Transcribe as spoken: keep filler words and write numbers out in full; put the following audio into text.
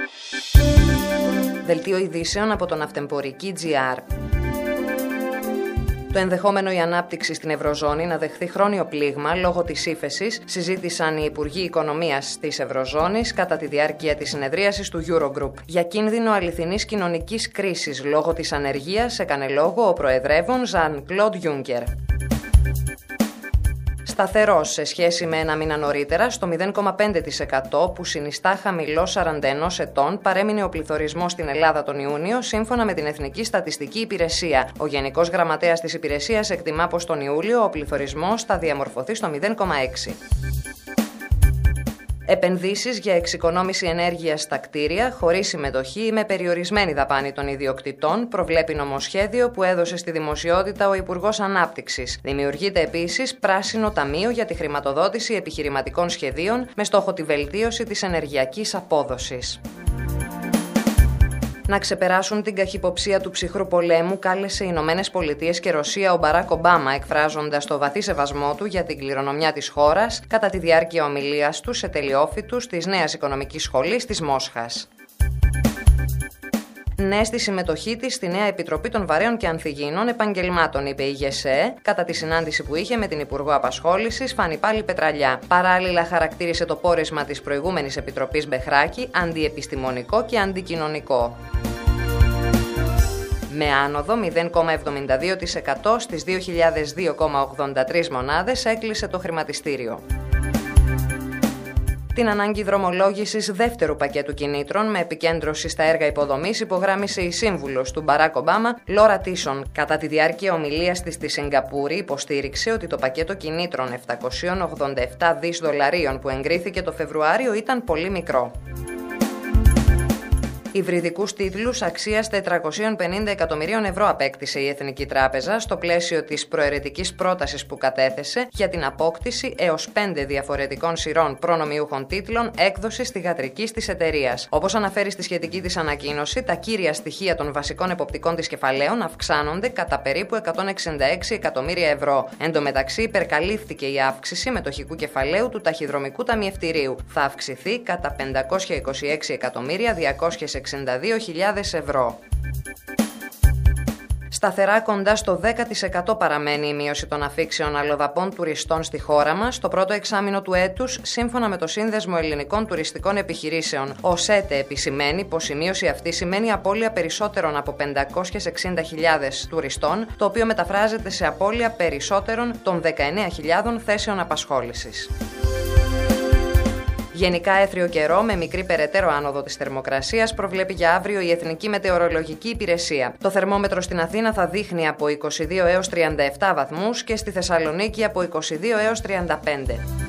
Δελτίο ειδήσεων από τον Ναυτεμπορική τζι αρ. Το ενδεχόμενο η ανάπτυξη στην Ευρωζώνη να δεχθεί χρόνιο πλήγμα λόγω της ύφεσης συζήτησαν οι Υπουργοί Οικονομίας της Ευρωζώνης κατά τη διάρκεια της συνεδρίασης του Eurogroup. Για κίνδυνο αληθινής κοινωνικής κρίσης λόγω της ανεργίας έκανε λόγο ο προεδρεύων Jean-Claude Juncker. Σταθερός σε σχέση με ένα μήνα νωρίτερα, στο μηδέν κόμμα πέντε τοις εκατό που συνιστά χαμηλό σαράντα ένα ετών, παρέμεινε ο πληθωρισμός στην Ελλάδα τον Ιούνιο, σύμφωνα με την Εθνική Στατιστική Υπηρεσία. Ο Γενικός Γραμματέας της Υπηρεσίας εκτιμά πως τον Ιούλιο ο πληθωρισμός θα διαμορφωθεί στο μηδέν κόμμα έξι. Επενδύσεις για εξοικονόμηση ενέργειας στα κτίρια, χωρίς συμμετοχή ή με περιορισμένη δαπάνη των ιδιοκτητών, προβλέπει νομοσχέδιο που έδωσε στη δημοσιότητα ο Υπουργός Ανάπτυξης. Δημιουργείται επίσης πράσινο ταμείο για τη χρηματοδότηση επιχειρηματικών σχεδίων με στόχο τη βελτίωση της ενεργειακής απόδοσης. Να ξεπεράσουν την καχυποψία του ψυχρού πολέμου, κάλεσε οι Ηνωμένες Πολιτείες και Ρωσία ο Μπαράκ Ομπάμα, εκφράζοντας το βαθύ σεβασμό του για την κληρονομιά της χώρας κατά τη διάρκεια ομιλίας του σε τελειόφοιτους της Νέας Οικονομικής Σχολής της Μόσχας. Ναι στη συμμετοχή της στη Νέα Επιτροπή των Βαρέων και Ανθυγιεινών Επαγγελμάτων, είπε η ΓΕΣΕ, κατά τη συνάντηση που είχε με την Υπουργό Απασχόλησης Φάνη Πάλι Πετραλιά. Παράλληλα, χαρακτήρισε το πόρισμα της προηγούμενης Επιτροπής Μπεχράκη αντιεπιστημονικό και αντικοινωνικό. Με άνοδο μηδέν κόμμα εβδομήντα δύο τοις εκατό στις δύο χιλιάδες δύο κόμμα ογδόντα τρεις μονάδες έκλεισε το χρηματιστήριο. Την ανάγκη δρομολόγησης δεύτερου πακέτου κινήτρων με επικέντρωση στα έργα υποδομής υπογράμμισε η σύμβουλος του Μπαράκ Ομπάμα, Λόρα Τίσον. Κατά τη διάρκεια ομιλίας της στη Σιγκαπούρη, υποστήριξε ότι το πακέτο κινήτρων επτακόσια ογδόντα επτά δισεκατομμύρια δολαρίων που εγκρίθηκε το Φεβρουάριο ήταν πολύ μικρό. Υβριδικούς τίτλους αξίας τετρακόσια πενήντα εκατομμυρίων ευρώ απέκτησε η Εθνική Τράπεζα στο πλαίσιο της προαιρετικής πρότασης που κατέθεσε για την απόκτηση έως πέντε διαφορετικών σειρών προνομιούχων τίτλων έκδοσης θυγατρικής της εταιρείας. Όπως αναφέρει στη σχετική της ανακοίνωση, τα κύρια στοιχεία των βασικών εποπτικών της κεφαλαίων αυξάνονται κατά περίπου εκατόν εξήντα έξι εκατομμύρια ευρώ. Εν τω μεταξύ, υπερκαλύφθηκε η αύξηση μετοχικού κεφαλαίου του ταχυδρομικού ταμιευτηρίου. Θα αυξηθεί κατά πεντακόσια είκοσι έξι εκατομμύρια διακόσιες εξήντα δύο χιλιάδες ευρώ. Σταθερά κοντά στο δέκα τοις εκατό παραμένει η μείωση των αφήξεων αλλοδαπών τουριστών στη χώρα μας το πρώτο εξάμηνο του έτους, σύμφωνα με το Σύνδεσμο Ελληνικών Τουριστικών Επιχειρήσεων. Ο ΣΕΤΕ επισημαίνει πως η μείωση αυτή σημαίνει απώλεια περισσότερων από πεντακόσιες εξήντα χιλιάδες τουριστών, το οποίο μεταφράζεται σε απώλεια περισσότερων των δεκαεννέα χιλιάδων θέσεων απασχόλησης. Γενικά έθριο καιρό με μικρή περαιτέρω άνοδο της θερμοκρασίας προβλέπει για αύριο η Εθνική Μετεωρολογική Υπηρεσία. Το θερμόμετρο στην Αθήνα θα δείχνει από είκοσι δύο έως τριάντα επτά βαθμούς και στη Θεσσαλονίκη από είκοσι δύο έως τριάντα πέντε.